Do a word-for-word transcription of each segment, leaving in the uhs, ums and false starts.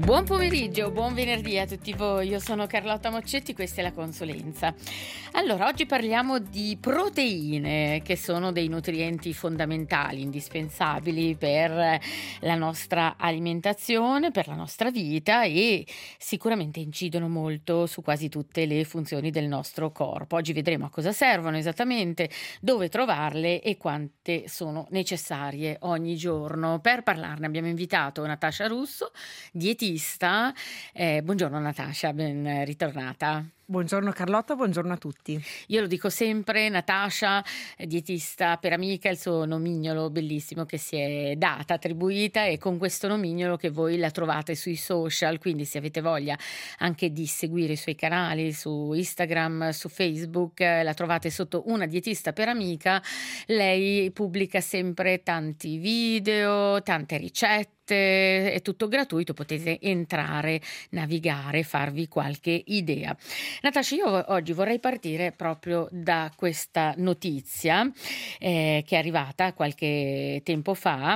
Buon pomeriggio, buon venerdì a tutti voi, io sono Carlotta Moccetti, questa è la Consulenza. Allora, oggi parliamo di proteine, che sono dei nutrienti fondamentali, indispensabili per la nostra alimentazione, per la nostra vita e sicuramente incidono molto su quasi tutte le funzioni del nostro corpo. Oggi vedremo a cosa servono esattamente, dove trovarle e quante sono necessarie ogni giorno. Per parlarne abbiamo invitato Natascia Russo, dietista. Eh, buongiorno Natascia, ben ritornata. Buongiorno Carlotta, buongiorno a tutti. Io lo dico sempre, Natascia, dietista per amica, il suo nomignolo bellissimo che si è data, attribuita, e con questo nomignolo che voi la trovate sui social, quindi se avete voglia anche di seguire i suoi canali su Instagram, su Facebook, la trovate sotto Una dietista per amica. Lei pubblica sempre tanti video, tante ricette, è tutto gratuito, potete entrare, navigare, farvi qualche idea. Natascia, io oggi vorrei partire proprio da questa notizia eh, che è arrivata qualche tempo fa,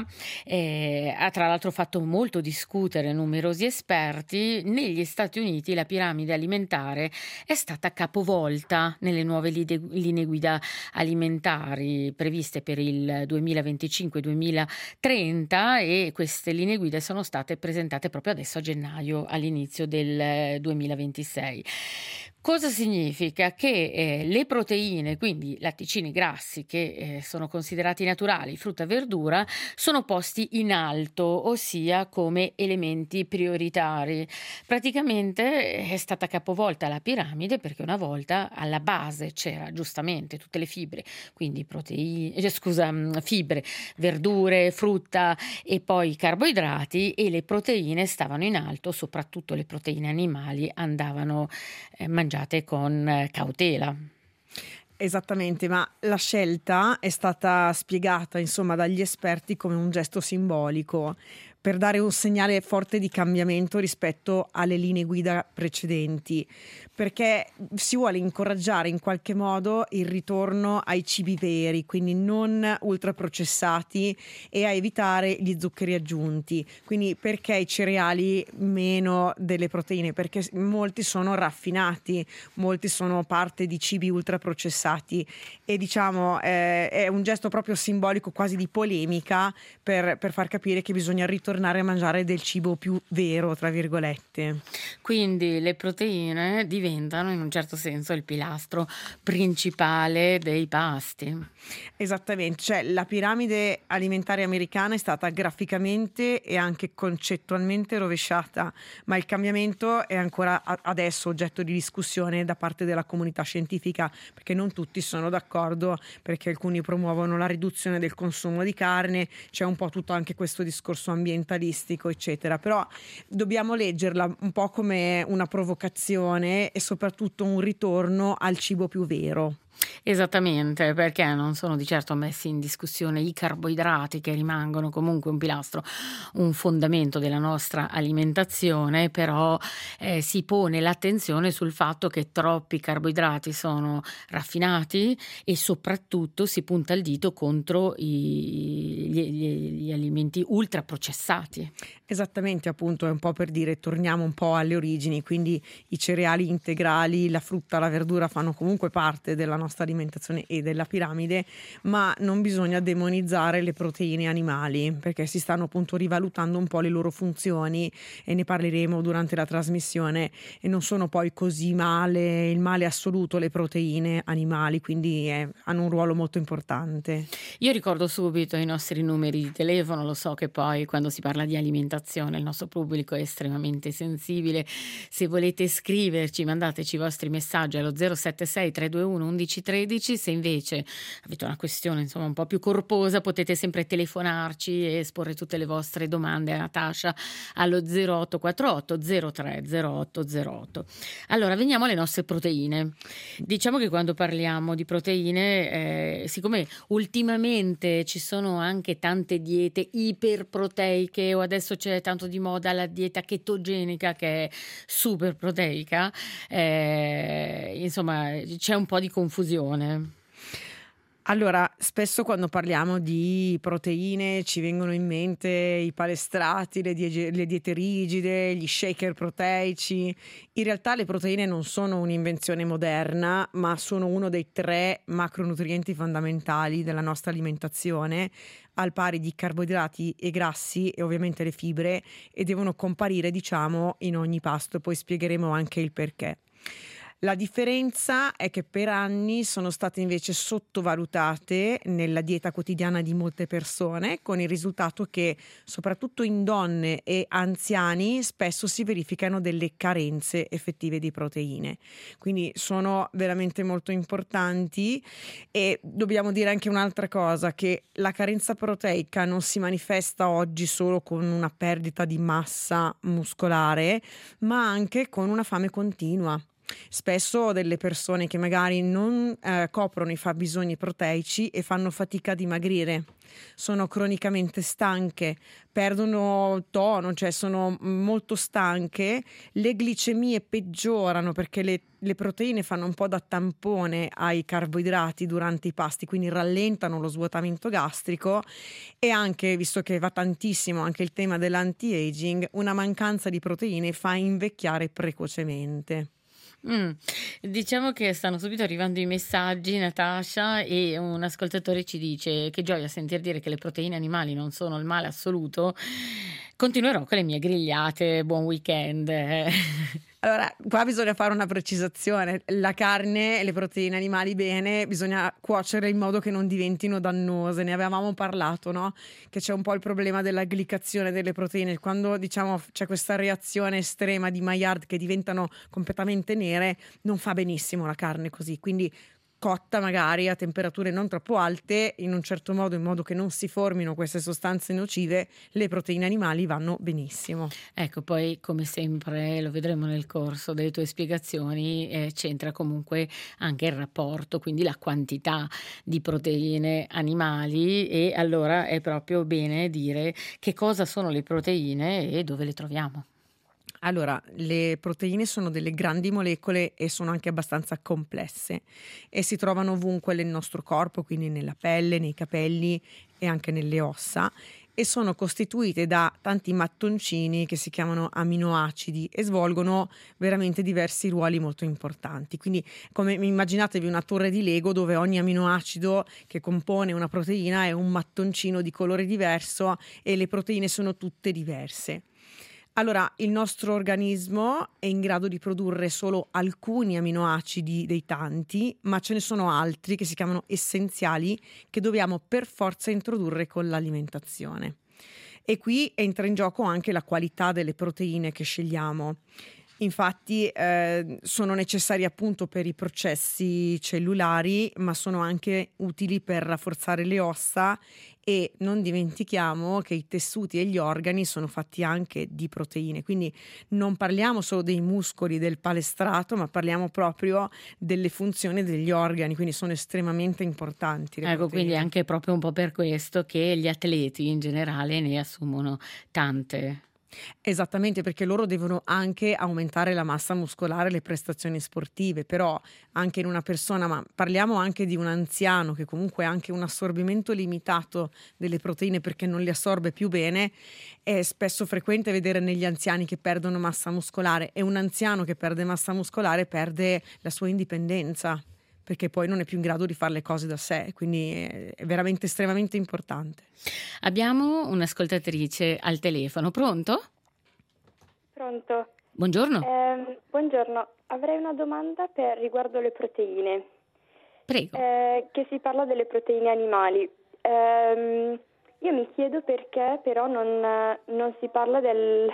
eh, ha tra l'altro fatto molto discutere numerosi esperti. Negli Stati Uniti la piramide alimentare è stata capovolta nelle nuove linee, linee guida alimentari previste per il duemilaventicinque duemilatrenta, e queste linee guida sono state presentate proprio adesso a gennaio, all'inizio del duemilaventisei. Cosa significa? Che eh, le proteine, quindi latticini grassi che eh, sono considerati naturali, frutta e verdura, sono posti in alto, ossia come elementi prioritari. Praticamente è stata capovolta la piramide, perché una volta alla base c'era giustamente tutte le fibre, quindi proteine, eh, scusa, fibre, verdure, frutta e poi carboidrati, e le proteine stavano in alto, soprattutto le proteine animali andavano eh, mangiate con cautela. Esattamente, ma la scelta è stata spiegata, insomma, dagli esperti come un gesto simbolico per dare un segnale forte di cambiamento rispetto alle linee guida precedenti, perché si vuole incoraggiare in qualche modo il ritorno ai cibi veri, quindi non ultraprocessati, e a evitare gli zuccheri aggiunti. Quindi perché i cereali meno delle proteine? Perché molti sono raffinati, molti sono parte di cibi ultraprocessati, e diciamo eh, è un gesto proprio simbolico, quasi di polemica, per, per far capire che bisogna ritornare a mangiare del cibo più vero, tra virgolette. Quindi le proteine diventano in un certo senso il pilastro principale dei pasti. Esattamente, cioè la piramide alimentare americana è stata graficamente e anche concettualmente rovesciata, ma il cambiamento è ancora adesso oggetto di discussione da parte della comunità scientifica, perché non tutti sono d'accordo, perché alcuni promuovono la riduzione del consumo di carne, c'è un po' tutto anche questo discorso ambientalistico, eccetera. Però dobbiamo leggerla un po' come una provocazione e soprattutto un ritorno al cibo più vero. Esattamente, perché non sono di certo messi in discussione i carboidrati, che rimangono comunque un pilastro, un fondamento della nostra alimentazione, però eh, si pone l'attenzione sul fatto che troppi carboidrati sono raffinati, e soprattutto si punta il dito contro i, gli, gli, gli alimenti ultraprocessati. Esattamente, appunto, è un po' per dire torniamo un po' alle origini, quindi i cereali integrali, la frutta, la verdura fanno comunque parte della nostra alimentazione e della piramide, ma non bisogna demonizzare le proteine animali, perché si stanno appunto rivalutando un po' le loro funzioni, e ne parleremo durante la trasmissione, e non sono poi così male, il male assoluto le proteine animali, quindi eh, hanno un ruolo molto importante. Io ricordo subito i nostri numeri di telefono, lo so che poi quando si parla di alimentazione il nostro pubblico è estremamente sensibile. Se volete scriverci, mandateci i vostri messaggi allo zero sette sei tre due uno uno uno uno tre, se invece avete una questione insomma un po' più corposa potete sempre telefonarci e esporre tutte le vostre domande a Natascia allo zero otto quattro otto zero tre zero otto zero otto. Allora, veniamo alle nostre proteine. Diciamo che quando parliamo di proteine, eh, siccome ultimamente ci sono anche tante diete iperproteiche, o adesso c'è tanto di moda la dieta chetogenica che è super proteica, eh, insomma c'è un po' di confusione. Allora, spesso quando parliamo di proteine ci vengono in mente i palestrati, le, die- le diete rigide, gli shaker proteici. In realtà le proteine non sono un'invenzione moderna, ma sono uno dei tre macronutrienti fondamentali della nostra alimentazione, al pari di carboidrati e grassi e ovviamente le fibre, e devono comparire, diciamo, in ogni pasto. Poi spiegheremo anche il perché. La differenza è che per anni sono state invece sottovalutate nella dieta quotidiana di molte persone, con il risultato che soprattutto in donne e anziani spesso si verificano delle carenze effettive di proteine. Quindi sono veramente molto importanti, e dobbiamo dire anche un'altra cosa, che la carenza proteica non si manifesta oggi solo con una perdita di massa muscolare, ma anche con una fame continua. Spesso delle persone che magari non eh, coprono i fabbisogni proteici e fanno fatica a dimagrire, sono cronicamente stanche, perdono tono, cioè sono molto stanche, le glicemie peggiorano perché le, le proteine fanno un po' da tampone ai carboidrati durante i pasti, quindi rallentano lo svuotamento gastrico, e anche, visto che va tantissimo anche il tema dell'anti-aging, una mancanza di proteine fa invecchiare precocemente. Mh, diciamo che stanno subito arrivando i messaggi, Natasha, e un ascoltatore ci dice: "Che gioia sentir dire che le proteine animali non sono il male assoluto. Continuerò con le mie grigliate. Buon weekend." Allora, qua bisogna fare una precisazione. La carne e le proteine animali bene, bisogna cuocere in modo che non diventino dannose. Ne avevamo parlato, no? Che c'è un po' il problema della glicazione delle proteine. Quando, diciamo, c'è questa reazione estrema di Maillard che diventano completamente nere, non fa benissimo la carne così. Quindi cotta magari a temperature non troppo alte, in un certo modo, in modo che non si formino queste sostanze nocive, le proteine animali vanno benissimo. Ecco, poi come sempre, lo vedremo nel corso delle tue spiegazioni, ehm, c'entra comunque anche il rapporto, quindi la quantità di proteine animali, e allora è proprio bene dire che cosa sono le proteine e dove le troviamo. Allora, le proteine sono delle grandi molecole e sono anche abbastanza complesse, e si trovano ovunque nel nostro corpo, quindi nella pelle, nei capelli e anche nelle ossa, e sono costituite da tanti mattoncini che si chiamano aminoacidi e svolgono veramente diversi ruoli molto importanti. Quindi, come immaginatevi una torre di Lego dove ogni aminoacido che compone una proteina è un mattoncino di colore diverso, e le proteine sono tutte diverse. Allora, il nostro organismo è in grado di produrre solo alcuni aminoacidi dei tanti, ma ce ne sono altri che si chiamano essenziali, che dobbiamo per forza introdurre con l'alimentazione. E qui entra in gioco anche la qualità delle proteine che scegliamo. Infatti eh, sono necessari appunto per i processi cellulari, ma sono anche utili per rafforzare le ossa, e non dimentichiamo che i tessuti e gli organi sono fatti anche di proteine, quindi non parliamo solo dei muscoli del palestrato, ma parliamo proprio delle funzioni degli organi, quindi sono estremamente importanti le Ecco, quindi è proteine. anche proprio un po' per questo che gli atleti in generale ne assumono tante. Esattamente, perché loro devono anche aumentare la massa muscolare, le prestazioni sportive, però anche in una persona, ma parliamo anche di un anziano che comunque ha anche un assorbimento limitato delle proteine perché non le assorbe più bene, è spesso frequente vedere negli anziani che perdono massa muscolare, e un anziano che perde massa muscolare perde la sua indipendenza, perché poi non è più in grado di fare le cose da sé, quindi è è veramente estremamente importante. Abbiamo un'ascoltatrice al telefono. Pronto? Pronto? Buongiorno, Ehm, buongiorno, avrei una domanda per riguardo le proteine. prego. Eh, che si parla delle proteine animali. Ehm, io mi chiedo perché però non, non si parla del,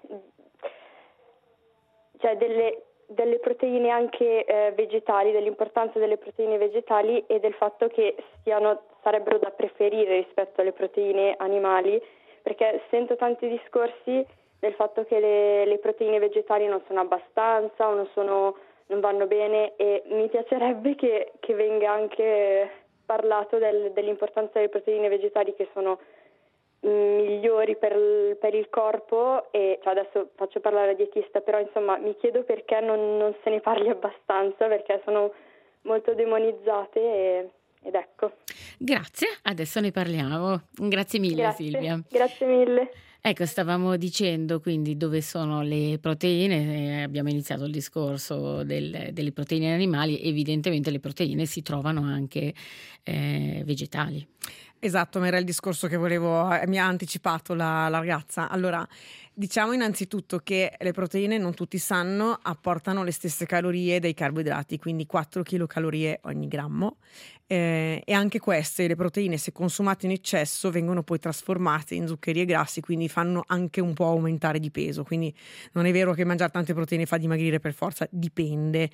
cioè delle, delle proteine anche eh, vegetali, dell'importanza delle proteine vegetali e del fatto che siano, sarebbero da preferire rispetto alle proteine animali, perché sento tanti discorsi del fatto che le, le proteine vegetali non sono abbastanza o non, sono, non vanno bene, e mi piacerebbe che, che venga anche parlato del, dell'importanza delle proteine vegetali, che sono mh, migliori per il, per il corpo, e cioè adesso faccio parlare la dietista, però insomma mi chiedo perché non, non se ne parli abbastanza, perché sono molto demonizzate, e, ed ecco. Grazie, adesso ne parliamo. Grazie mille Grazie, Silvia. grazie mille. Ecco, stavamo dicendo quindi dove sono le proteine, eh, abbiamo iniziato il discorso del- delle proteine animali, evidentemente le proteine si trovano anche eh, vegetali. Esatto, ma era il discorso che volevo, eh, mi ha anticipato la, la ragazza. Allora, diciamo innanzitutto che le proteine, non tutti sanno, apportano le stesse calorie dei carboidrati, quindi quattro chilocalorie ogni grammo. Eh, e anche queste, le proteine, se consumate in eccesso, vengono poi trasformate in zuccheri e grassi, quindi fanno anche un po' aumentare di peso. Quindi non è vero che mangiare tante proteine fa dimagrire per forza, dipende.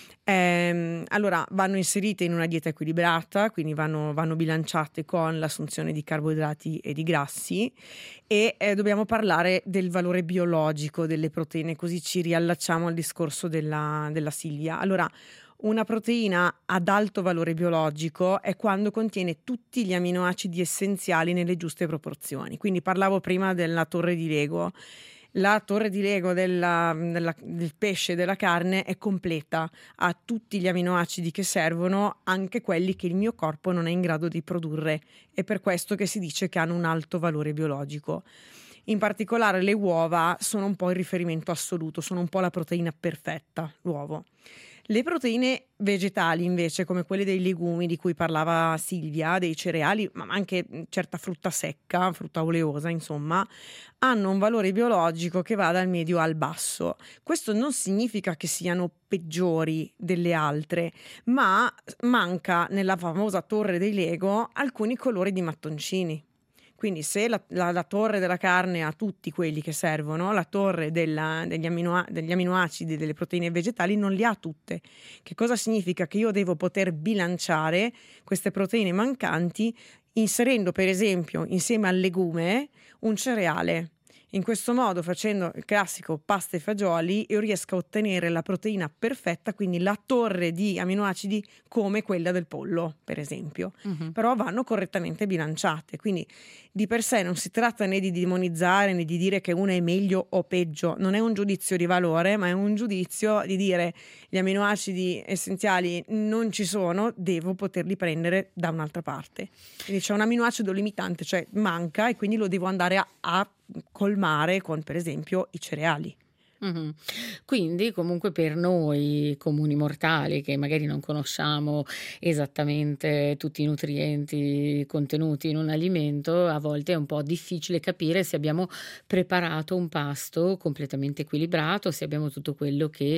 Ehm, allora vanno inserite in una dieta equilibrata, quindi vanno, vanno bilanciate con l'assunzione di carboidrati e di grassi, e eh, dobbiamo parlare del valore biologico delle proteine, così ci riallacciamo al discorso della, della Silvia. Allora, una proteina ad alto valore biologico è quando contiene tutti gli aminoacidi essenziali nelle giuste proporzioni. Quindi parlavo prima della torre di Lego. La torre di Lego della- della- del pesce e della carne è completa, ha tutti gli aminoacidi che servono, anche quelli che il mio corpo non è in grado di produrre. È per questo che si dice che hanno un alto valore biologico. In particolare le uova sono un po' il riferimento assoluto, sono un po' la proteina perfetta, l'uovo. Le proteine vegetali invece, come quelle dei legumi di cui parlava Silvia, dei cereali, ma anche certa frutta secca, frutta oleosa, insomma, hanno un valore biologico che va dal medio al basso. Questo non significa che siano peggiori delle altre, ma manca nella famosa torre dei Lego alcuni colori di mattoncini. Quindi se la, la- la torre della carne ha tutti quelli che servono, la torre della- degli, amino- degli aminoacidi, delle proteine vegetali non li ha tutte. Che cosa significa? Che io devo poter bilanciare queste proteine mancanti inserendo per esempio insieme al legume un cereale. In questo modo, facendo il classico pasta e fagioli, io riesco a ottenere la proteina perfetta, quindi la torre di aminoacidi come quella del pollo, per esempio. Mhm. Però vanno correttamente bilanciate, quindi di per sé non si tratta né di demonizzare né di dire che una è meglio o peggio, non è un giudizio di valore, ma è un giudizio di dire gli aminoacidi essenziali non ci sono, devo poterli prendere da un'altra parte. Quindi c'è un aminoacido limitante, cioè manca, e quindi lo devo andare a, a colmare con per esempio i cereali. Mhm. Quindi comunque per noi comuni mortali che magari non conosciamo esattamente tutti i nutrienti contenuti in un alimento, a volte è un po' difficile capire se abbiamo preparato un pasto completamente equilibrato, se abbiamo tutto quello che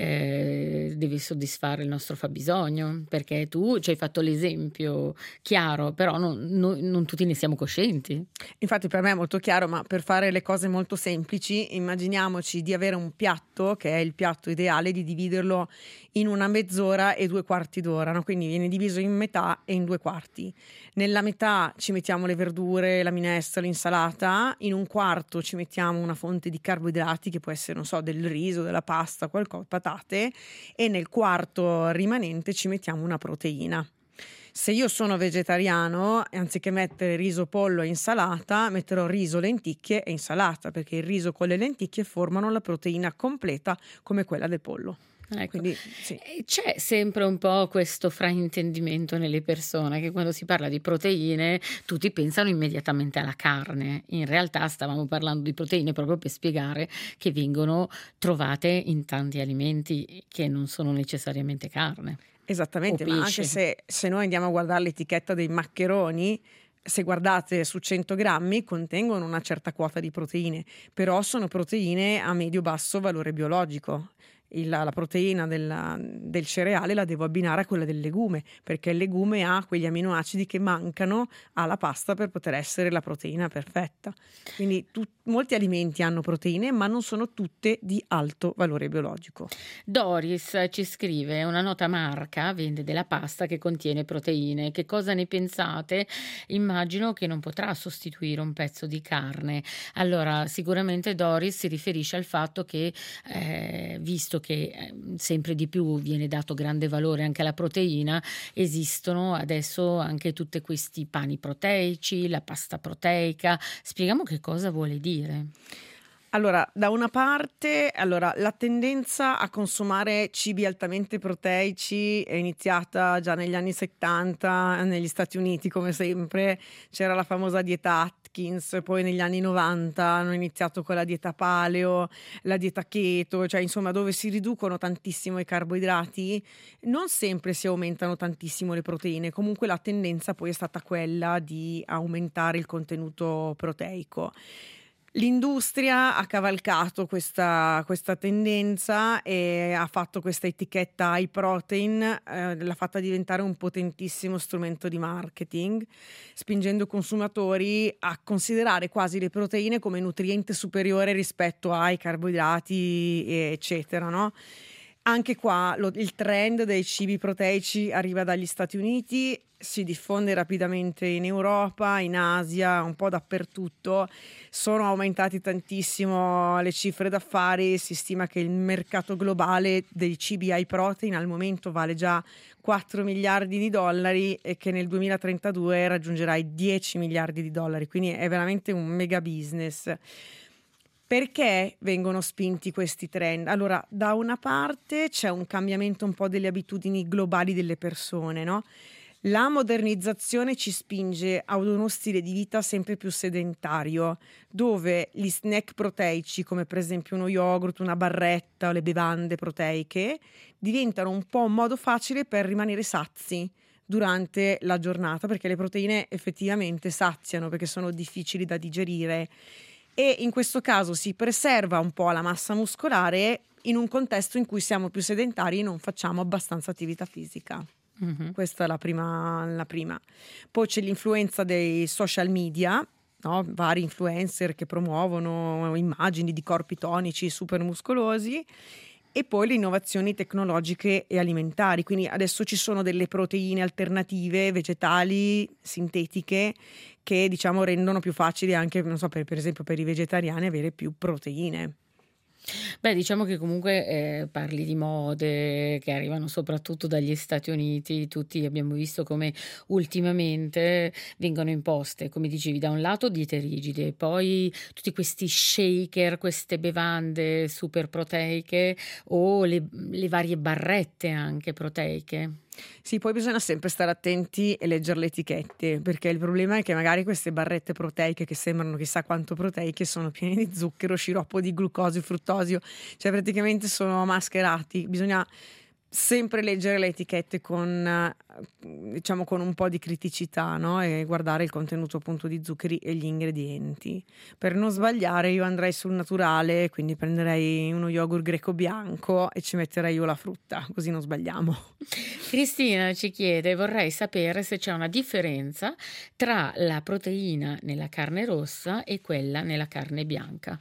eh, deve soddisfare il nostro fabbisogno, perché tu ci hai fatto l'esempio chiaro, però non, non- non tutti ne siamo coscienti. Infatti per me è molto chiaro, ma per fare le cose molto semplici, immaginiamoci di avere un piatto, che è il piatto ideale, di dividerlo in una mezz'ora e due quarti d'ora, no? Quindi viene diviso in metà e in due quarti. Nella metà ci mettiamo le verdure, la minestra, l'insalata, in un quarto ci mettiamo una fonte di carboidrati, che può essere, non so, del riso, della pasta, qualcosa, patate, e nel quarto rimanente ci mettiamo una proteina. Se io sono vegetariano, anziché mettere riso, pollo e insalata, metterò riso, lenticchie e insalata, perché il riso con le lenticchie formano la proteina completa come quella del pollo. Ecco. Quindi sì. E c'è sempre un po' questo fraintendimento nelle persone che quando si parla di proteine tutti pensano immediatamente alla carne. In realtà stavamo parlando di proteine proprio per spiegare che vengono trovate in tanti alimenti che non sono necessariamente carne. Esattamente, O ma pesce. anche se, se noi andiamo a guardare l'etichetta dei maccheroni, se guardate su cento grammi contengono una certa quota di proteine, però sono proteine a medio-basso valore biologico. Il- la, la proteina della- del cereale la devo abbinare a quella del legume, perché il legume ha quegli aminoacidi che mancano alla pasta per poter essere la proteina perfetta. Quindi tu- molti alimenti hanno proteine, ma non sono tutte di alto valore biologico. Doris ci scrive: una nota marca vende della pasta che contiene proteine. Che cosa ne pensate? Immagino che non potrà sostituire un pezzo di carne. Allora, sicuramente Doris si riferisce al fatto che, eh, visto che eh, sempre di più viene dato grande valore anche alla proteina, esistono adesso anche tutti questi pani proteici, la pasta proteica. Spieghiamo che cosa vuole dire. Allora, da una parte, allora, la tendenza a consumare cibi altamente proteici è iniziata già negli anni settanta negli Stati Uniti, come sempre. C'era la famosa dieta Atkins, poi negli anni novanta hanno iniziato con la dieta paleo, la dieta keto, cioè insomma dove si riducono tantissimo i carboidrati, non sempre si aumentano tantissimo le proteine. Comunque la tendenza poi è stata quella di aumentare il contenuto proteico. L'industria ha cavalcato questa, questa tendenza e ha fatto questa etichetta high protein, eh, l'ha fatta diventare un potentissimo strumento di marketing, spingendo i consumatori a considerare quasi le proteine come nutriente superiore rispetto ai carboidrati, eccetera, no? Anche qua lo- il trend dei cibi proteici arriva dagli Stati Uniti, si diffonde rapidamente in Europa, in Asia, un po' dappertutto. Sono aumentati tantissimo le cifre d'affari, si stima che il mercato globale dei cibi high protein al momento vale già quattro miliardi di dollari e che nel duemilatrentadue raggiungerà i dieci miliardi di dollari, quindi è veramente un mega business. Perché vengono spinti questi trend? Allora, da una parte c'è un cambiamento un po' delle abitudini globali delle persone, no? La modernizzazione ci spinge ad uno stile di vita sempre più sedentario, dove gli snack proteici, come per esempio uno yogurt, una barretta o le bevande proteiche, diventano un po' un modo facile per rimanere sazi durante la giornata, perché le proteine effettivamente saziano, perché sono difficili da digerire. E in questo caso si preserva un po' la massa muscolare in un contesto in cui siamo più sedentari e non facciamo abbastanza attività fisica. Mhm. Questa è la prima, la prima. Poi c'è l'influenza dei social media, no? Vari influencer che promuovono immagini di corpi tonici super muscolosi, e poi le innovazioni tecnologiche e alimentari. Quindi adesso ci sono delle proteine alternative, vegetali, sintetiche, che diciamo rendono più facile anche, non so, per, per esempio per i vegetariani avere più proteine. Beh, diciamo che comunque eh, parli di mode che arrivano soprattutto dagli Stati Uniti. Tutti abbiamo visto come ultimamente vengono imposte, come dicevi, da un lato diete rigide, poi tutti questi shaker, queste bevande super proteiche o le, le varie barrette anche proteiche. Sì, poi bisogna sempre stare attenti e leggere le etichette, perché il problema è che magari queste barrette proteiche che sembrano chissà quanto proteiche sono piene di zucchero, sciroppo di glucosio, fruttosio, cioè praticamente sono mascherati. Bisogna sempre leggere le etichette con, eh, diciamo, con un po' di criticità, no? E guardare il contenuto appunto di zuccheri e gli ingredienti. Per non sbagliare io andrei sul naturale, quindi prenderei uno yogurt greco bianco e ci metterei io la frutta, così non sbagliamo. Cristina ci chiede: vorrei sapere se c'è una differenza tra la proteina nella carne rossa e quella nella carne bianca.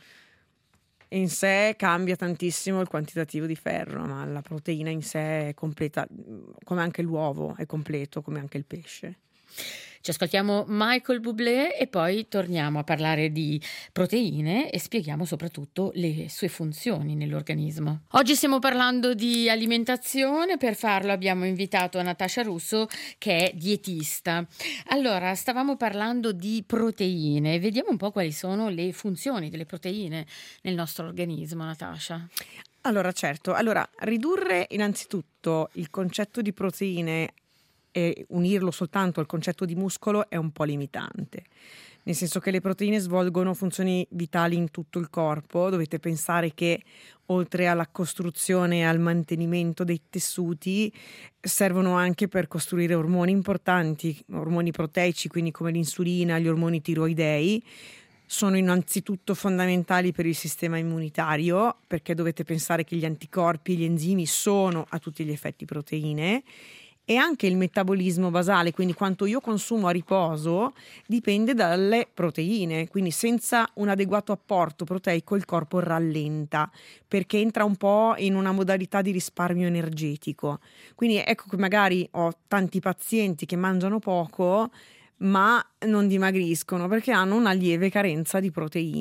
In sé cambia tantissimo il quantitativo di ferro, ma la proteina in sé è completa, come anche l'uovo è completo, come anche il pesce. Ci ascoltiamo Michael Bublé e poi torniamo a parlare di proteine e spieghiamo soprattutto le sue funzioni nell'organismo. Oggi stiamo parlando di alimentazione, per farlo abbiamo invitato Natascia Russo, che è dietista. Allora, stavamo parlando di proteine, vediamo un po' quali sono le funzioni delle proteine nel nostro organismo, Natascia. Allora, certo, allora ridurre innanzitutto il concetto di proteine e unirlo soltanto al concetto di muscolo è un po' limitante, nel senso che le proteine svolgono funzioni vitali in tutto il corpo. Dovete pensare che oltre alla costruzione e al mantenimento dei tessuti servono anche per costruire ormoni importanti, ormoni proteici, quindi come l'insulina, gli ormoni tiroidei. Sono innanzitutto fondamentali per il sistema immunitario, perché dovete pensare che gli anticorpi e gli enzimi sono a tutti gli effetti proteine. E anche il metabolismo basale, quindi quanto io consumo a riposo, dipende dalle proteine. Quindi senza un adeguato apporto proteico il corpo rallenta, perché entra un po' in una modalità di risparmio energetico. Quindi ecco che magari ho tanti pazienti che mangiano poco ma non dimagriscono perché hanno una lieve carenza di proteine.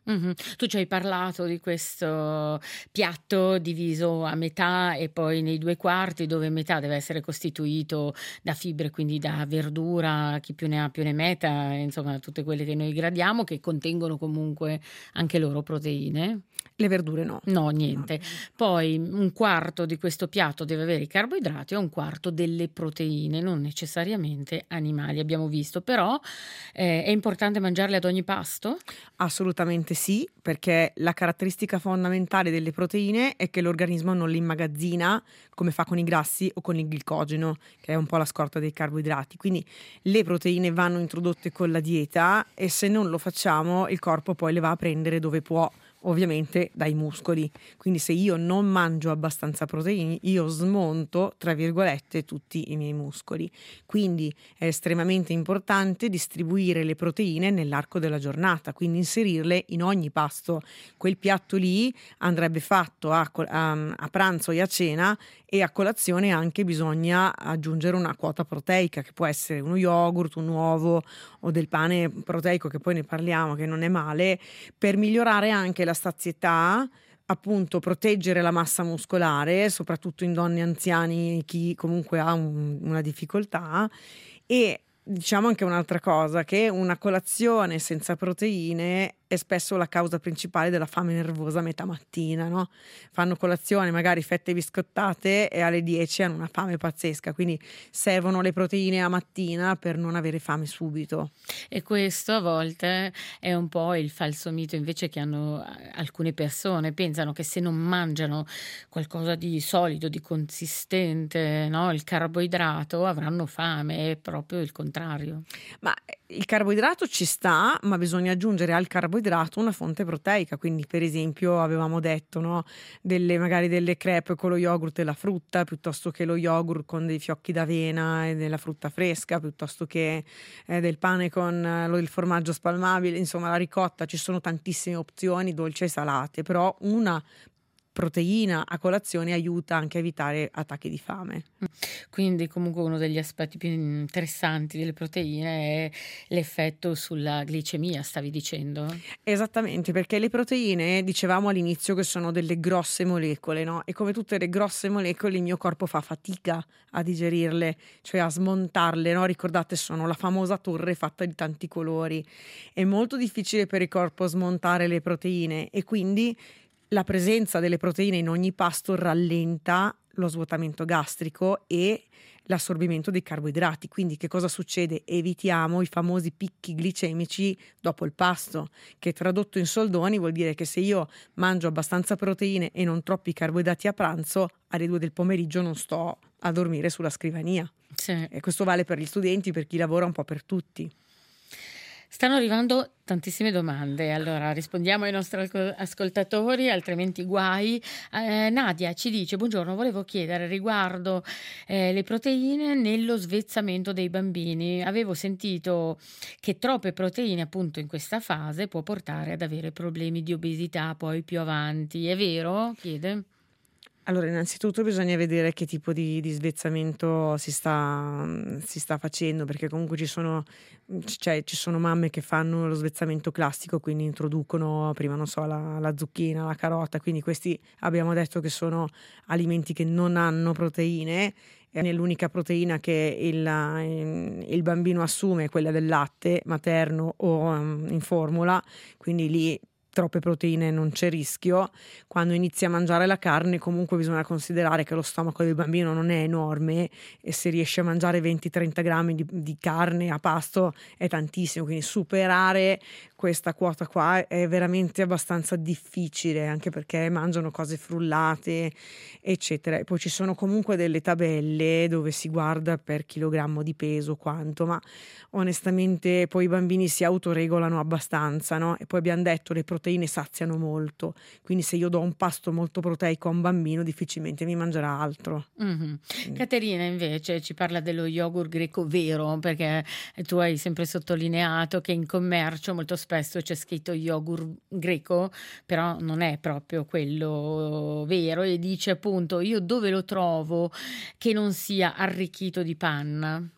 Mh-mh. Tu ci hai parlato di questo piatto diviso a metà e poi nei due quarti, dove metà deve essere costituito da fibre, quindi da verdura, chi più ne ha più ne metta, insomma tutte quelle che noi gradiamo, che contengono comunque anche loro proteine? Le verdure no. No, No. niente. Poi un quarto di questo piatto deve avere i carboidrati e un quarto delle proteine, non necessariamente animali, abbiamo visto. Però, ehm, è importante mangiarle ad ogni pasto? Assolutamente sì, perché la caratteristica fondamentale delle proteine è che l'organismo non le immagazzina come fa con i grassi o con il glicogeno, che è un po' la scorta dei carboidrati. Quindi le proteine vanno introdotte con la dieta e se non lo facciamo il corpo poi le va a prendere dove può, ovviamente dai muscoli. Quindi se io non mangio abbastanza proteine, io smonto, tra virgolette, tutti i miei muscoli. Quindi è estremamente importante distribuire le proteine nell'arco della giornata, quindi inserirle in ogni pasto. Quel piatto lì andrebbe fatto a, col- a- a pranzo e a cena, e a colazione anche bisogna aggiungere una quota proteica, che può essere uno yogurt, un uovo o del pane proteico, che poi ne parliamo, che non è male, per migliorare anche la sazietà, appunto proteggere la massa muscolare, soprattutto in donne anziani, chi comunque ha un- una difficoltà. E diciamo anche un'altra cosa, che una colazione senza proteine è spesso la causa principale della fame nervosa a metà mattina, no? Fanno colazione, magari fette biscottate, e alle dieci hanno una fame pazzesca, quindi servono le proteine a mattina per non avere fame subito. E questo a volte è un po' il falso mito invece che hanno a alcune persone, pensano che se non mangiano qualcosa di solido, di consistente, no, il carboidrato, avranno fame, è proprio il contrario. Ma eh, il carboidrato ci sta, ma bisogna aggiungere al carboidrato una fonte proteica. Quindi, per esempio, avevamo detto, no, delle, magari delle crepe con lo yogurt e la frutta, piuttosto che lo yogurt con dei fiocchi d'avena e della frutta fresca, piuttosto che eh, del pane con eh, lo- il formaggio spalmabile, insomma, la ricotta. Ci sono tantissime opzioni, dolci e salate, però una proteina a colazione aiuta anche a evitare attacchi di fame. Mh. Quindi comunque uno degli aspetti più interessanti delle proteine è l'effetto sulla glicemia, stavi dicendo? Esattamente, perché le proteine, dicevamo all'inizio, che sono delle grosse molecole, no? E come tutte le grosse molecole il mio corpo fa fatica a digerirle, cioè a smontarle, no? Ricordate, sono la famosa torre fatta di tanti colori. È molto difficile per il corpo smontare le proteine, e quindi la presenza delle proteine in ogni pasto rallenta lo svuotamento gastrico e l'assorbimento dei carboidrati. Quindi che cosa succede? Evitiamo i famosi picchi glicemici dopo il pasto, che tradotto in soldoni vuol dire che se io mangio abbastanza proteine e non troppi carboidrati a pranzo, alle due del pomeriggio non sto a dormire sulla scrivania. Sì. E questo vale per gli studenti, per chi lavora, un po' per tutti. Stanno arrivando tantissime domande, allora rispondiamo ai nostri alco ascoltatori, altrimenti guai. Ehm, Nadia ci dice: "Buongiorno, volevo chiedere riguardo, ehm, le proteine nello svezzamento dei bambini. Avevo sentito che troppe proteine, appunto, in questa fase può portare ad avere problemi di obesità poi più avanti. È vero?" Chiede. Allora, innanzitutto bisogna vedere che tipo di di svezzamento si sta mhmm, si sta facendo, perché comunque ci sono mhmm, c cioè ci sono mamme che fanno lo svezzamento classico, quindi introducono prima, non so, la la zucchina, la carota, quindi questi abbiamo detto che sono alimenti che non hanno proteine, e l'unica proteina che il ehm, il bambino assume è quella del latte materno o, mhmm, in formula, quindi lì troppe proteine non c'è rischio. Quando inizi a mangiare la carne comunque bisogna considerare che lo stomaco del bambino non è enorme, e se riesce a mangiare venti trenta grammi di, di carne a pasto è tantissimo, quindi superare questa quota qua è veramente abbastanza difficile, anche perché mangiano cose frullate, eccetera. E poi ci sono comunque delle tabelle dove si guarda per chilogrammo di peso quanto, ma onestamente poi i bambini si autoregolano abbastanza, no? E poi abbiamo detto le proteine saziano molto, quindi se io do un pasto molto proteico a un bambino difficilmente mi mangerà altro. Mh-mh. Mm. Caterina invece ci parla dello yogurt greco vero, perché tu hai sempre sottolineato che in commercio molto spesso c'è scritto yogurt greco, però non è proprio quello vero, e dice appunto: "Io dove lo trovo che non sia arricchito di panna?"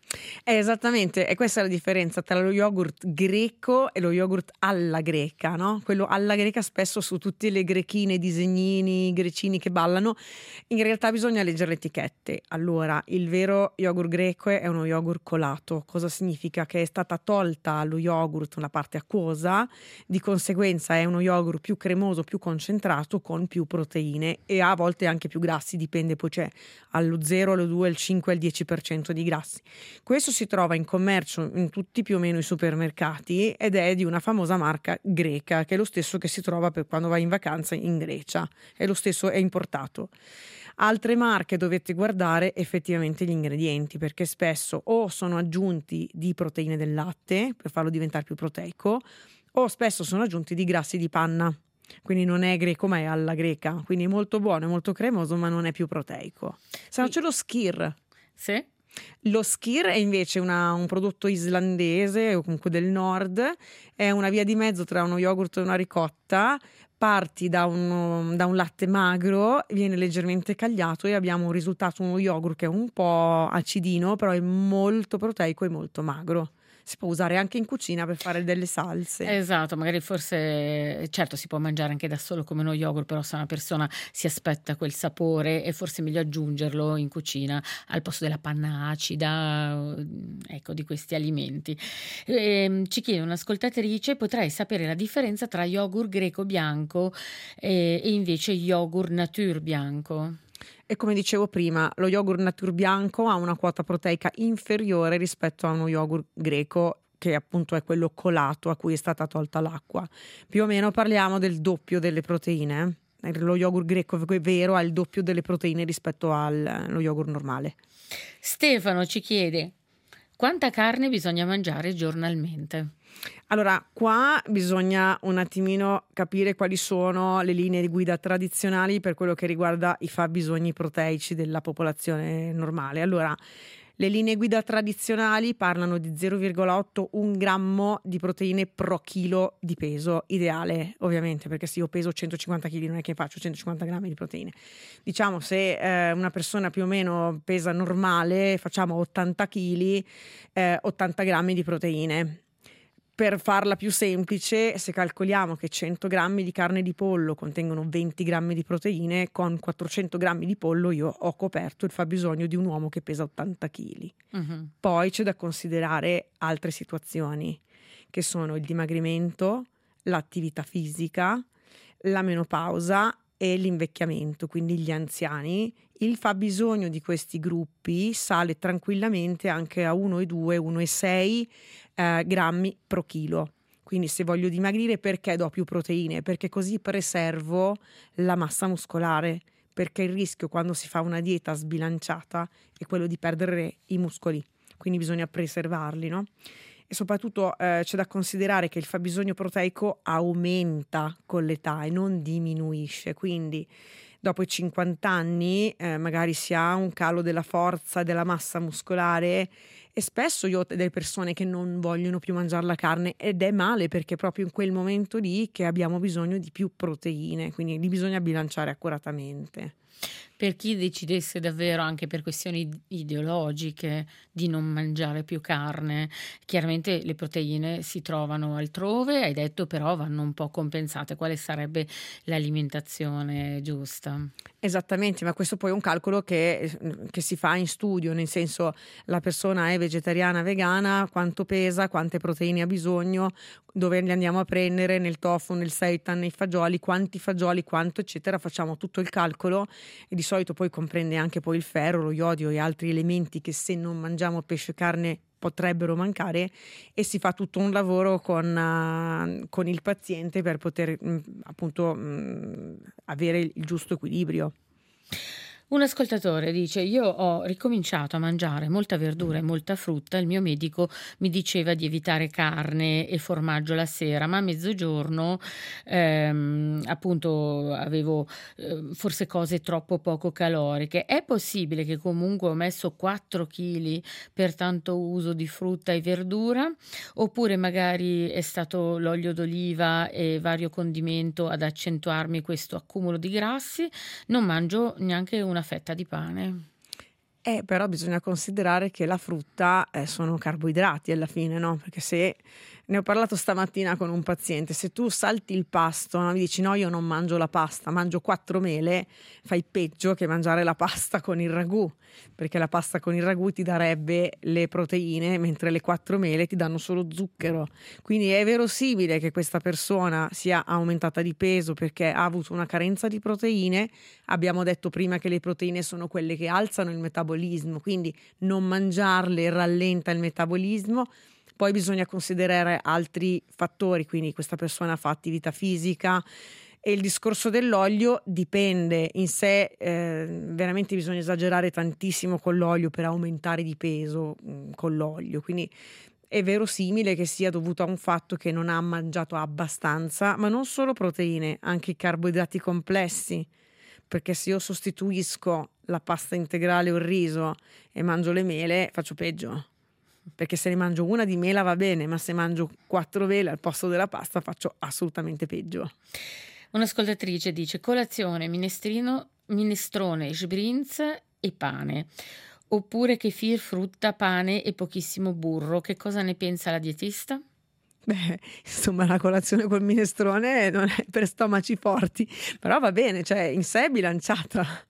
Eh, esattamente, e questa è la differenza tra lo yogurt greco e lo yogurt alla greca, no? Quello alla greca spesso su tutte le grechine, disegnini, grecini che ballano, in realtà bisogna leggere le etichette. Allora, il vero yogurt greco è uno yogurt colato. Cosa significa? Che è stata tolta allo yogurt una parte acquosa, di conseguenza è uno yogurt più cremoso, più concentrato, con più proteine e a volte anche più grassi, dipende, poi c'è allo zero, allo due, al cinque, al dieci per cento di grassi. Questo si trova in commercio in tutti più o meno i supermercati ed è di una famosa marca greca, che è lo stesso che si trova per quando vai in vacanza in Grecia, è lo stesso, è importato. Altre marche dovete guardare effettivamente gli ingredienti, perché spesso o sono aggiunti di proteine del latte per farlo diventare più proteico, o spesso sono aggiunti di grassi di panna. Quindi non è greco ma è alla greca, quindi è molto buono, è molto cremoso ma non è più proteico. Se no c'è lo skyr. Sì? Lo skyr è invece una- un prodotto islandese o comunque del nord, è una via di mezzo tra uno yogurt e una ricotta. Parti da un, da un latte magro, viene leggermente cagliato e abbiamo un risultato, uno yogurt che è un po' acidino, però è molto proteico e molto magro. Si può usare anche in cucina per fare delle salse. Esatto, magari forse certo si può mangiare anche da solo come uno yogurt, però se una persona si aspetta quel sapore è forse meglio aggiungerlo in cucina al posto della panna acida, ecco, di questi alimenti. Ehm, ci chiede un'ascoltatrice: potrei sapere la differenza tra yogurt greco bianco e, e invece yogurt nature bianco? E come dicevo prima, lo yogurt natur bianco ha una quota proteica inferiore rispetto a uno yogurt greco, che appunto è quello colato a cui è stata tolta l'acqua. Più o meno parliamo del doppio delle proteine. Lo yogurt greco vero ha il doppio delle proteine rispetto allo yogurt normale. Stefano ci chiede: quanta carne bisogna mangiare giornalmente? Allora, qua bisogna un attimino capire quali sono le linee di guida tradizionali per quello che riguarda i fabbisogni proteici della popolazione normale. Allora, le linee guida tradizionali parlano di zero virgola otto un grammo di proteine pro chilo di peso, ideale ovviamente, perché se io peso centocinquanta chili non è che faccio centocinquanta grammi di proteine. Diciamo, se eh, una persona più o meno pesa normale, facciamo ottanta chili, eh, ottanta grammi di proteine. Per farla più semplice, se calcoliamo che cento grammi di carne di pollo contengono venti grammi di proteine, con quattrocento grammi di pollo io ho coperto il fabbisogno di un uomo che pesa ottanta chili. Mhm. Poi c'è da considerare altre situazioni, che sono il dimagrimento, l'attività fisica, la menopausa e l'invecchiamento, quindi gli anziani. Il fabbisogno di questi gruppi sale tranquillamente anche a uno virgola due, uno virgola sei eh, grammi pro chilo. Quindi se voglio dimagrire, perché do più proteine? Perché così preservo la massa muscolare, perché il rischio quando si fa una dieta sbilanciata è quello di perdere i muscoli, quindi bisogna preservarli, no? E soprattutto eh, c'è da considerare che il fabbisogno proteico aumenta con l'età e non diminuisce, quindi dopo i cinquanta anni eh, magari si ha un calo della forza, della massa muscolare, e spesso io ho delle persone che non vogliono più mangiare la carne ed è male, perché è proprio in quel momento lì che abbiamo bisogno di più proteine, quindi li bisogna bilanciare accuratamente. Per chi decidesse davvero, anche per questioni ideologiche, di non mangiare più carne, chiaramente le proteine si trovano altrove, hai detto, però vanno un po' compensate. Quale sarebbe l'alimentazione giusta? Esattamente, ma questo poi è un calcolo che, che si fa in studio, nel senso, la persona è vegetariana, vegana, quanto pesa, quante proteine ha bisogno, dove le andiamo a prendere, nel tofu, nel seitan, nei fagioli, quanti fagioli, quanto eccetera, facciamo tutto il calcolo e di solito poi comprende anche poi il ferro, lo iodio e altri elementi che se non mangiamo pesce e carne potrebbero mancare, e si fa tutto un lavoro con, uh, con il paziente per poter mh, appunto mh, avere il giusto equilibrio. Un ascoltatore dice: io ho ricominciato a mangiare molta verdura e molta frutta, il mio medico mi diceva di evitare carne e formaggio la sera, ma a mezzogiorno ehm, appunto avevo eh, forse cose troppo poco caloriche. È possibile che comunque ho messo quattro chili per tanto uso di frutta e verdura, oppure magari è stato l'olio d'oliva e vario condimento ad accentuarmi questo accumulo di grassi? Non mangio neanche una fetta di pane. Eh, però bisogna considerare che la frutta eh, sono carboidrati alla fine, no? Perché se ne ho parlato stamattina con un paziente, se tu salti il pasto, no? Mi dici no, io non mangio la pasta, mangio quattro mele, fai peggio che mangiare la pasta con il ragù, perché la pasta con il ragù ti darebbe le proteine, mentre le quattro mele ti danno solo zucchero. Quindi è verosimile che questa persona sia aumentata di peso perché ha avuto una carenza di proteine. Abbiamo detto prima che le proteine sono quelle che alzano il metabolismo, quindi non mangiarle rallenta il metabolismo. Poi bisogna considerare altri fattori, quindi questa persona fa attività fisica e il discorso dell'olio dipende in sé, eh, veramente bisogna esagerare tantissimo con l'olio per aumentare di peso mh, con l'olio, quindi è verosimile che sia dovuto a un fatto che non ha mangiato abbastanza, ma non solo proteine, anche i carboidrati complessi, perché se io sostituisco la pasta integrale o il riso e mangio le mele faccio peggio. Perché se ne mangio una di mela va bene, ma se mangio quattro mele al posto della pasta faccio assolutamente peggio. Un'ascoltatrice dice colazione, minestrino, minestrone, sbrinz e pane. Oppure kefir, frutta, pane e pochissimo burro. Che cosa ne pensa la dietista? Beh, insomma, la colazione col minestrone non è per stomaci forti, però va bene, cioè in sé è bilanciata.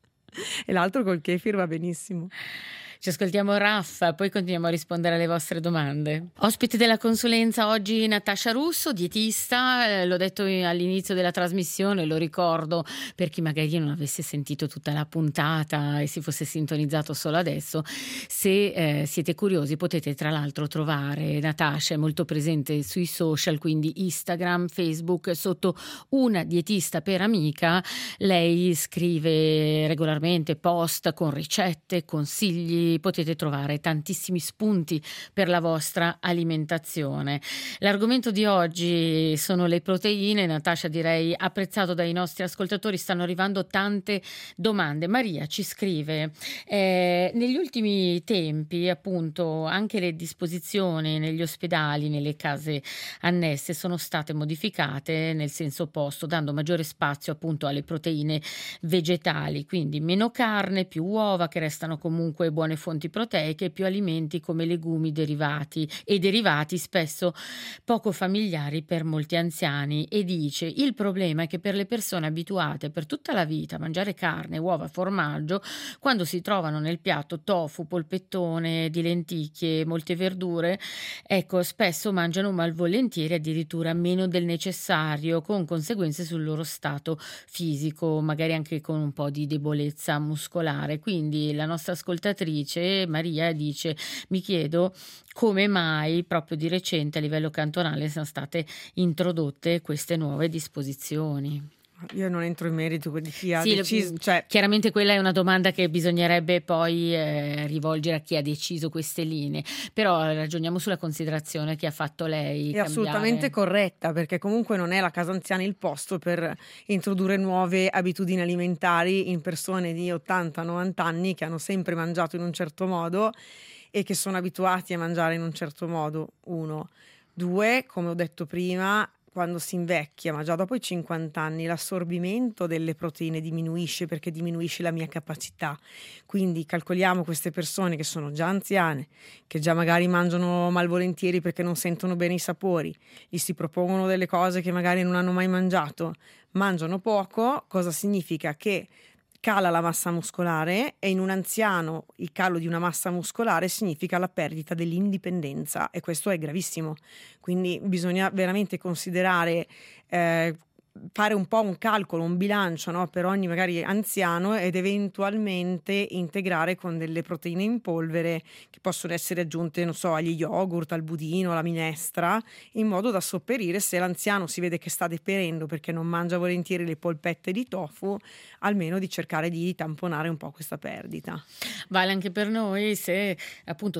E l'altro col kefir va benissimo. Ci ascoltiamo Raffa, poi continuiamo a rispondere alle vostre domande. Ospite della consulenza oggi Natascia Russo, dietista, eh, l'ho detto all'inizio della trasmissione, lo ricordo per chi magari non avesse sentito tutta la puntata e si fosse sintonizzato solo adesso. Se eh, siete curiosi potete tra l'altro trovare Natascia, è molto presente sui social, quindi Instagram, Facebook, sotto Una dietista per amica. Lei scrive regolarmente post con ricette, consigli, potete trovare tantissimi spunti per la vostra alimentazione. L'argomento di oggi sono le proteine. Natascia, direi apprezzato dai nostri ascoltatori, stanno arrivando tante domande. Maria ci scrive eh, negli ultimi tempi appunto anche le disposizioni negli ospedali, nelle case annesse sono state modificate nel senso opposto, dando maggiore spazio appunto alle proteine vegetali, quindi meno carne, più uova che restano comunque buone fonti proteiche, più alimenti come legumi derivati e derivati spesso poco familiari per molti anziani. E dice il problema è che per le persone abituate per tutta la vita a mangiare carne, uova, formaggio, quando si trovano nel piatto tofu, polpettone di lenticchie, molte verdure, ecco, spesso mangiano malvolentieri addirittura meno del necessario, con conseguenze sul loro stato fisico, magari anche con un po' di debolezza muscolare. Quindi la nostra ascoltatrice Maria dice mi chiedo come mai proprio di recente a livello cantonale siano state introdotte queste nuove disposizioni. Io non entro in merito di chi ha sì, deciso, lo, cioè... chiaramente quella è una domanda che bisognerebbe poi eh, rivolgere a chi ha deciso queste linee, però ragioniamo sulla considerazione che ha fatto lei. È cambiare. Assolutamente corretta, perché comunque non è la casa anziana il posto per introdurre nuove abitudini alimentari in persone di ottanta novanta anni che hanno sempre mangiato in un certo modo e che sono abituati a mangiare in un certo modo. Uno. Due, come ho detto prima, quando si invecchia, ma già dopo i cinquanta anni, l'assorbimento delle proteine diminuisce perché diminuisce la mia capacità. Quindi calcoliamo queste persone che sono già anziane, che già magari mangiano malvolentieri perché non sentono bene i sapori, gli si propongono delle cose che magari non hanno mai mangiato, mangiano poco, cosa significa? Che cala la massa muscolare e in un anziano il calo di una massa muscolare significa la perdita dell'indipendenza e questo è gravissimo. Quindi bisogna veramente considerare eh, fare un po' un calcolo, un bilancio, no? Per ogni magari anziano ed eventualmente integrare con delle proteine in polvere che possono essere aggiunte, non so, agli yogurt, al budino, alla minestra, in modo da sopperire se l'anziano si vede che sta deperendo perché non mangia volentieri le polpette di tofu, almeno di cercare di tamponare un po' questa perdita. Vale anche per noi se appunto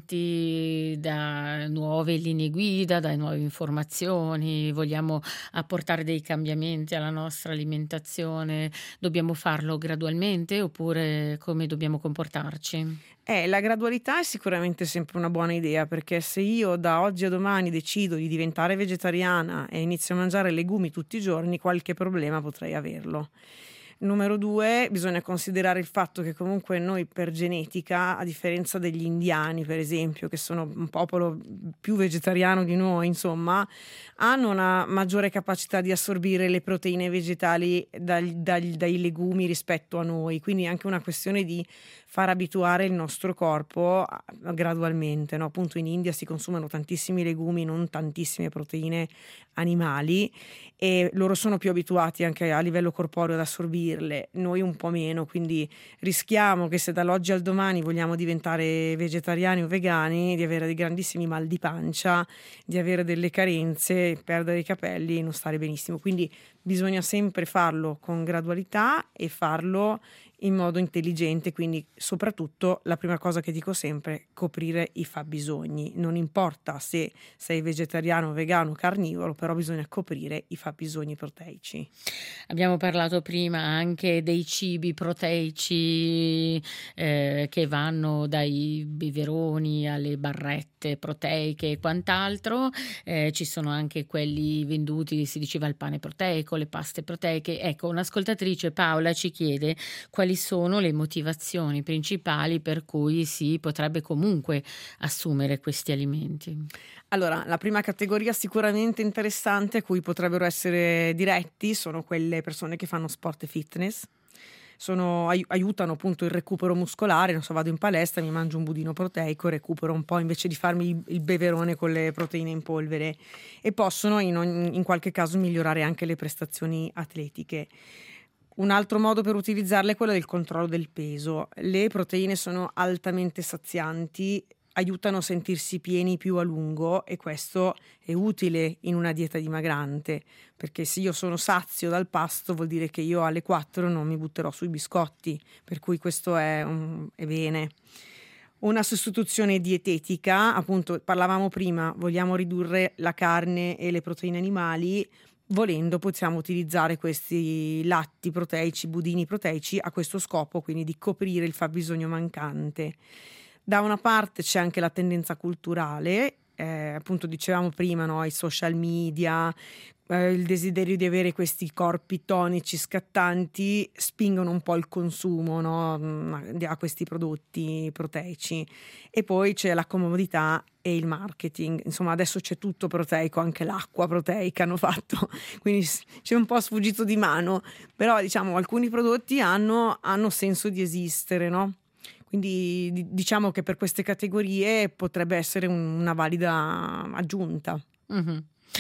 spinti da nuove linee guida, da nuove informazioni, vogliamo apportare dei cambiamenti alla nostra alimentazione, dobbiamo farlo gradualmente oppure come dobbiamo comportarci? Eh, la gradualità è sicuramente sempre una buona idea, perché se io da oggi a domani decido di diventare vegetariana e inizio a mangiare legumi tutti i giorni, qualche problema potrei averlo. Numero due, bisogna considerare il fatto che comunque noi per genetica, a differenza degli indiani per esempio, che sono un popolo più vegetariano di noi, insomma, hanno una maggiore capacità di assorbire le proteine vegetali dal, dal, dai legumi rispetto a noi, quindi è anche una questione di far abituare il nostro corpo a, a, gradualmente, no? Appunto in India si consumano tantissimi legumi, non tantissime proteine animali, e loro sono più abituati anche a livello corporeo ad assorbirle, noi un po' meno, quindi rischiamo che se dall'oggi al domani vogliamo diventare vegetariani o vegani, di avere dei grandissimi mal di pancia, di avere delle carenze, perdere i capelli, non stare benissimo. Quindi bisogna sempre farlo con gradualità e farlo in modo intelligente, quindi soprattutto la prima cosa che dico sempre, coprire i fabbisogni. Non importa se sei vegetariano, vegano, carnivoro, però bisogna coprire i fabbisogni proteici. Abbiamo parlato prima anche dei cibi proteici eh, che vanno dai beveroni alle barrette proteiche e quant'altro, eh, ci sono anche quelli venduti, si diceva il pane proteico, le paste proteiche. Ecco, un'ascoltatrice, Paola, ci chiede quali sono le motivazioni principali per cui si potrebbe comunque assumere questi alimenti. Allora, la prima categoria sicuramente interessante a cui potrebbero essere diretti sono quelle persone che fanno sport e fitness. Sono, ai, aiutano appunto il recupero muscolare, non so, vado in palestra, mi mangio un budino proteico, recupero un po' invece di farmi il, il beverone con le proteine in polvere, e possono in, ogni, in qualche caso migliorare anche le prestazioni atletiche. Un altro modo per utilizzarle è quello del controllo del peso. Le proteine sono altamente sazianti, aiutano a sentirsi pieni più a lungo, e questo è utile in una dieta dimagrante, perché se io sono sazio dal pasto vuol dire che io alle quattro non mi butterò sui biscotti, per cui questo è, um, è bene. Una sostituzione dietetica, appunto parlavamo prima, vogliamo ridurre la carne e le proteine animali, volendo possiamo utilizzare questi latti proteici, budini proteici a questo scopo, quindi di coprire il fabbisogno mancante. Da una parte c'è anche la tendenza culturale, eh, appunto dicevamo prima, no? I social media, eh, il desiderio di avere questi corpi tonici scattanti spingono un po' il consumo, no? A questi prodotti proteici. E poi c'è la comodità e il marketing, insomma adesso c'è tutto proteico, anche l'acqua proteica hanno fatto, quindi c'è un po' sfuggito di mano, però diciamo alcuni prodotti hanno, hanno senso di esistere, no? Quindi diciamo che per queste categorie potrebbe essere una valida aggiunta. Mm-hmm.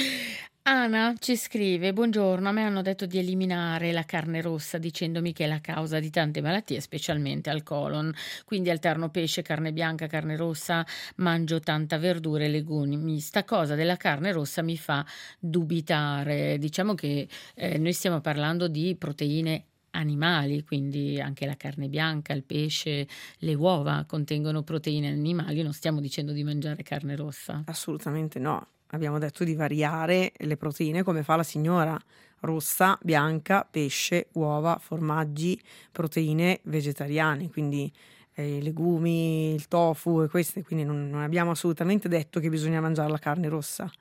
Ana ci scrive: buongiorno, a me hanno detto di eliminare la carne rossa dicendomi che è la causa di tante malattie, specialmente al colon, quindi alterno pesce, carne bianca, carne rossa, mangio tanta verdura e legumi. Sta cosa della carne rossa mi fa dubitare. Diciamo che eh, noi stiamo parlando di proteine animali, quindi anche la carne bianca, il pesce, le uova contengono proteine animali, non stiamo dicendo di mangiare carne rossa. Assolutamente no. Abbiamo detto di variare le proteine come fa la signora: rossa, bianca, pesce, uova, formaggi, proteine vegetariane, quindi eh, legumi, il tofu e queste, quindi non, non abbiamo assolutamente detto che bisogna mangiare la carne rossa.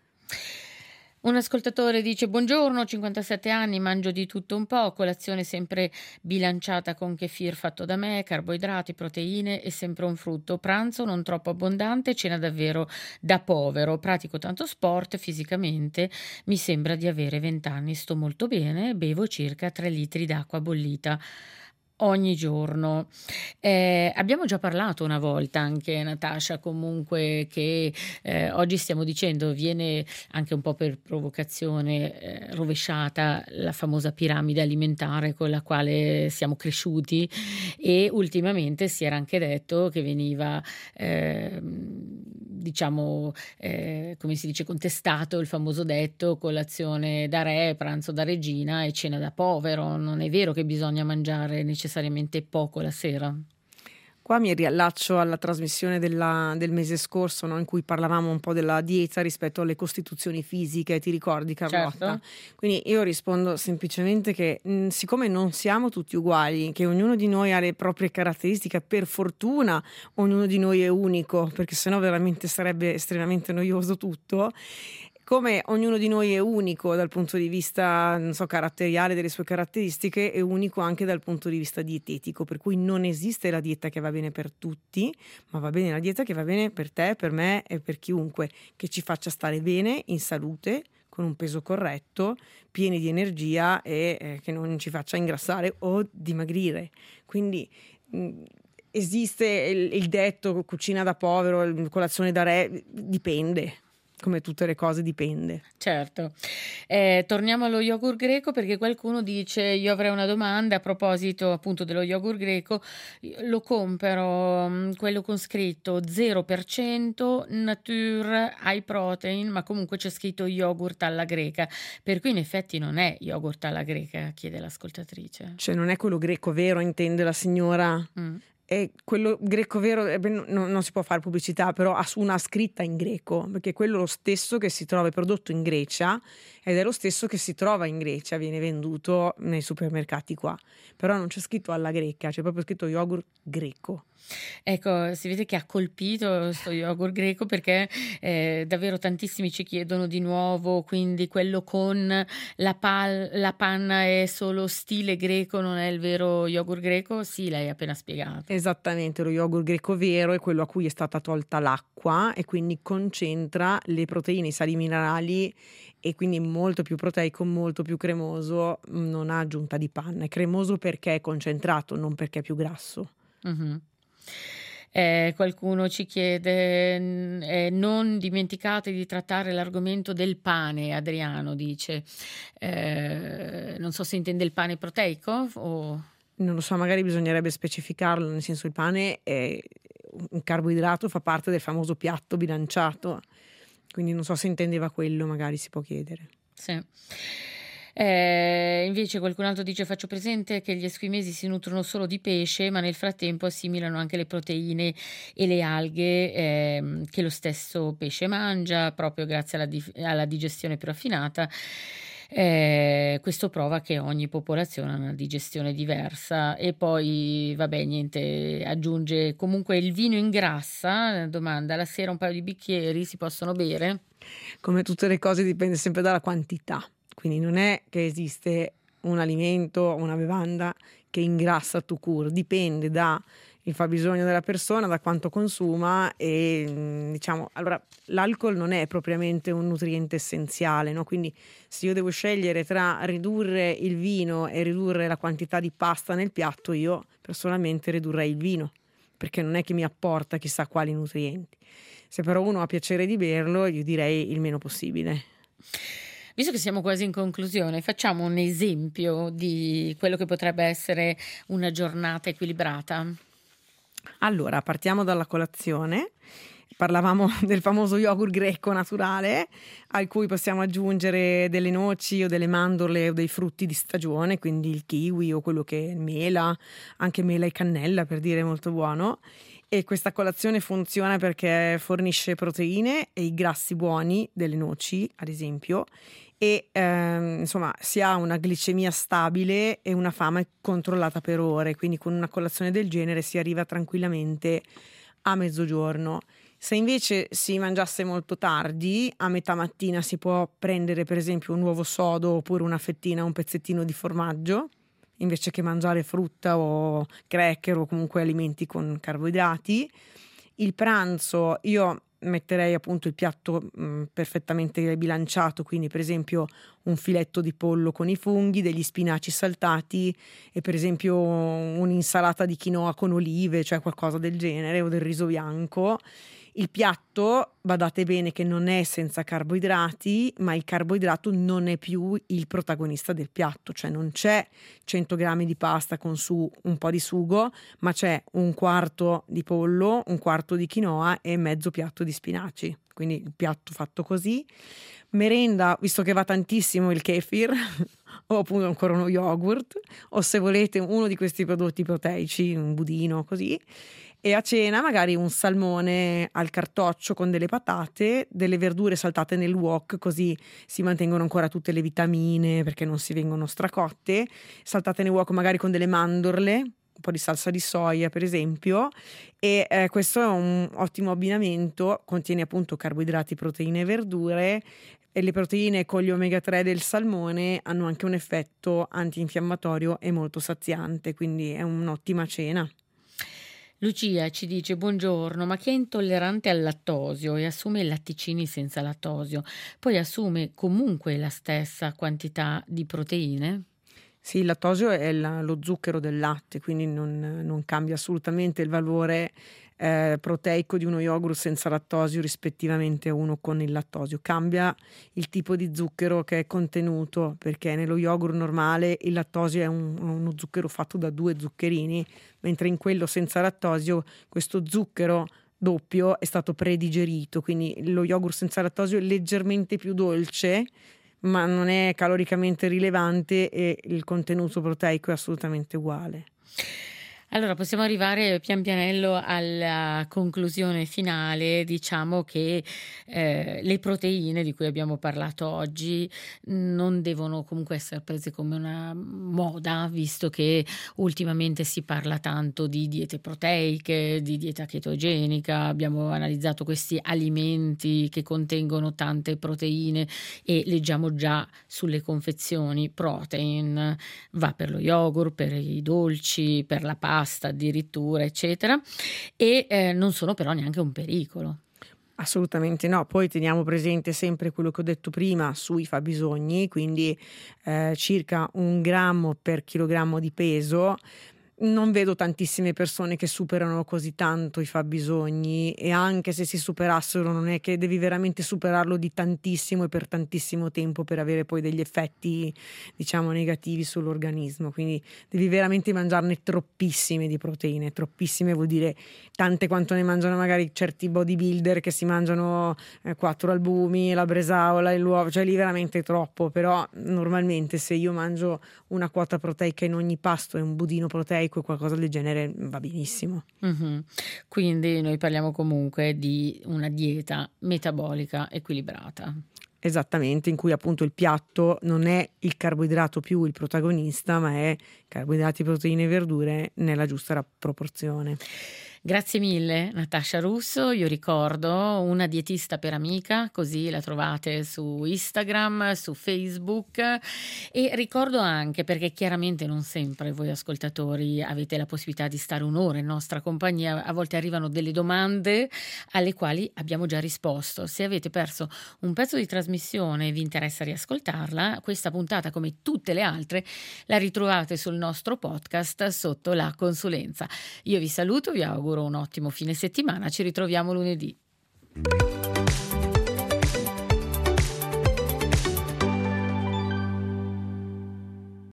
Un ascoltatore dice: buongiorno, cinquantasette anni, mangio di tutto un po', colazione sempre bilanciata con kefir fatto da me, carboidrati, proteine e sempre un frutto, pranzo non troppo abbondante, cena davvero da povero, pratico tanto sport, fisicamente mi sembra di avere venti anni, sto molto bene, bevo circa tre litri d'acqua bollita ogni giorno. Eh, abbiamo già parlato una volta anche, Natascia, comunque, che eh, oggi stiamo dicendo viene anche un po' per provocazione eh, rovesciata la famosa piramide alimentare con la quale siamo cresciuti, e ultimamente si era anche detto che veniva eh, diciamo eh, come si dice, contestato il famoso detto colazione da re, pranzo da regina e cena da povero. Non è vero che bisogna mangiare necessariamente poco la sera. Qua mi riallaccio alla trasmissione della, del mese scorso, no? In cui parlavamo un po' della dieta rispetto alle costituzioni fisiche, ti ricordi, Carlotta? Certo. Quindi io rispondo semplicemente che mh, siccome non siamo tutti uguali, che ognuno di noi ha le proprie caratteristiche, per fortuna ognuno di noi è unico, perché sennò veramente sarebbe estremamente noioso tutto. siccome ognuno di noi è unico dal punto di vista, non so, caratteriale, delle sue caratteristiche, è unico anche dal punto di vista dietetico, per cui non esiste la dieta che va bene per tutti, ma va bene la dieta che va bene per te, per me e per chiunque, che ci faccia stare bene, in salute, con un peso corretto, pieni di energia e eh, che non ci faccia ingrassare o dimagrire. Quindi mh, esiste il, il detto cucina da povero, colazione da re, dipende. Come tutte le cose dipende. Certo. Eh, torniamo allo yogurt greco, perché qualcuno dice: io avrei una domanda a proposito appunto dello yogurt greco. Lo compro, mh, quello con scritto zero per cento nature high protein, ma comunque c'è scritto yogurt alla greca, per cui in effetti non è yogurt alla greca, chiede l'ascoltatrice. Cioè non è quello greco vero, intende la signora? Mm. È quello greco vero, eh, beh, no- non si può fare pubblicità, però ha su una scritta in greco, perché è quello lo stesso che si trova, è prodotto in Grecia ed è lo stesso che si trova in Grecia, viene venduto nei supermercati qua, però non c'è scritto alla greca, c'è proprio scritto yogurt greco. Ecco, si vede che ha colpito sto yogurt greco, perché eh, davvero tantissimi ci chiedono di nuovo, quindi quello con la, pal- la panna è solo stile greco, non è il vero yogurt greco? Sì, lei ha appena spiegato. Esattamente, lo yogurt greco vero è quello a cui è stata tolta l'acqua e quindi concentra le proteine, i sali minerali e quindi molto più proteico, molto più cremoso, non ha aggiunta di panna. È cremoso perché è concentrato, non perché è più grasso. Mhm. Eh, qualcuno ci chiede, n- eh, non dimenticate di trattare l'argomento del pane, Adriano dice. Eh, non so se intende il pane proteico o... Non lo so, magari bisognerebbe specificarlo, nel senso il pane è un carboidrato, fa parte del famoso piatto bilanciato, quindi non so se intendeva quello, magari si può chiedere. Sì. Eh, invece qualcun altro dice: faccio presente che gli esquimesi si nutrono solo di pesce, ma nel frattempo assimilano anche le proteine e le alghe ehm, che lo stesso pesce mangia, proprio grazie alla, di- alla digestione più raffinata. Eh, questo prova che ogni popolazione ha una digestione diversa. E poi, vabbè, niente, aggiunge comunque: il vino ingrassa? Domanda: la sera un paio di bicchieri si possono bere? Come tutte le cose dipende sempre dalla quantità, quindi non è che esiste un alimento, una bevanda che ingrassa tout court, dipende dal fabbisogno della persona, da quanto consuma e mh, diciamo, allora l'alcol non è propriamente un nutriente essenziale, no? Quindi se io devo scegliere tra ridurre il vino e ridurre la quantità di pasta nel piatto, io personalmente ridurrei il vino, perché non è che mi apporta chissà quali nutrienti. Se però uno ha piacere di berlo, io direi il meno possibile. Visto che siamo quasi in conclusione, facciamo un esempio di quello che potrebbe essere una giornata equilibrata. Allora, partiamo dalla colazione. Parlavamo del famoso yogurt greco naturale, a cui possiamo aggiungere delle noci o delle mandorle o dei frutti di stagione, quindi il kiwi o quello che è mela, anche mela e cannella, per dire, molto buono. E questa colazione funziona perché fornisce proteine e i grassi buoni delle noci, ad esempio, e ehm, insomma si ha una glicemia stabile e una fame controllata per ore, quindi con una colazione del genere si arriva tranquillamente a mezzogiorno. Se invece si mangiasse molto tardi, a metà mattina si può prendere per esempio un uovo sodo oppure una fettina, un pezzettino di formaggio, invece che mangiare frutta o cracker o comunque alimenti con carboidrati. Il pranzo io metterei appunto il piatto mh, perfettamente bilanciato, quindi per esempio un filetto di pollo con i funghi, degli spinaci saltati e per esempio un'insalata di quinoa con olive, cioè qualcosa del genere, o del riso bianco. Il piatto, badate bene che non è senza carboidrati, ma il carboidrato non è più il protagonista del piatto, cioè non c'è cento grammi di pasta con su un po' di sugo, ma c'è un quarto di pollo, un quarto di quinoa e mezzo piatto di spinaci, quindi il piatto fatto così. Merenda, visto che va tantissimo il kefir o appunto ancora uno yogurt, o se volete uno di questi prodotti proteici, un budino così. E a cena magari un salmone al cartoccio con delle patate, delle verdure saltate nel wok, così si mantengono ancora tutte le vitamine perché non si vengono stracotte, saltate nel wok magari con delle mandorle, un po' di salsa di soia per esempio, e eh, questo è un ottimo abbinamento, contiene appunto carboidrati, proteine e verdure, e le proteine con gli omega tre del salmone hanno anche un effetto antinfiammatorio e molto saziante, quindi è un'ottima cena. Lucia ci dice: buongiorno, ma chi è intollerante al lattosio e assume i latticini senza lattosio, poi assume comunque la stessa quantità di proteine? Sì, il lattosio è la- lo zucchero del latte, quindi non, non cambia assolutamente il valore eh, proteico di uno yogurt senza lattosio rispettivamente a uno con il lattosio. Cambia il tipo di zucchero che è contenuto, perché nello yogurt normale il lattosio è un- uno zucchero fatto da due zuccherini, mentre in quello senza lattosio questo zucchero doppio è stato predigerito, quindi lo yogurt senza lattosio è leggermente più dolce, ma non è caloricamente rilevante e il contenuto proteico è assolutamente uguale. Allora possiamo arrivare pian pianello alla conclusione finale. Diciamo che eh, le proteine di cui abbiamo parlato oggi non devono comunque essere prese come una moda, visto che ultimamente si parla tanto di diete proteiche, di dieta chetogenica. Abbiamo analizzato questi alimenti che contengono tante proteine e leggiamo già sulle confezioni protein. Va per lo yogurt, per i dolci, per la pasta addirittura, eccetera, e eh, non sono però neanche un pericolo. Assolutamente no, poi teniamo presente sempre quello che ho detto prima sui fabbisogni, quindi eh, circa un grammo per chilogrammo di peso. Non vedo tantissime persone che superano così tanto i fabbisogni, e anche se si superassero non è che devi veramente superarlo di tantissimo e per tantissimo tempo per avere poi degli effetti, diciamo, negativi sull'organismo. Quindi devi veramente mangiarne troppissime di proteine. Troppissime vuol dire tante quanto ne mangiano magari certi bodybuilder che si mangiano eh, quattro albumi, la bresaola e l'uovo, cioè lì veramente troppo. Però normalmente se io mangio una quota proteica in ogni pasto e un budino proteico e qualcosa del genere va benissimo. Mhm. Quindi noi parliamo comunque di una dieta metabolica equilibrata. Esattamente, in cui appunto il piatto non è il carboidrato più il protagonista, ma è carboidrati, proteine e verdure nella giusta proporzione. Grazie mille Natascia Russo. Io ricordo Una dietista per amica, così la trovate su Instagram, su Facebook, e ricordo anche, perché chiaramente non sempre voi ascoltatori avete la possibilità di stare un'ora in nostra compagnia, a volte arrivano delle domande alle quali abbiamo già risposto. Se avete perso un pezzo di trasmissione e vi interessa riascoltarla, questa puntata come tutte le altre la ritrovate sul nostro podcast sotto la consulenza. Io vi saluto, vi auguro un ottimo fine settimana, ci ritroviamo lunedì.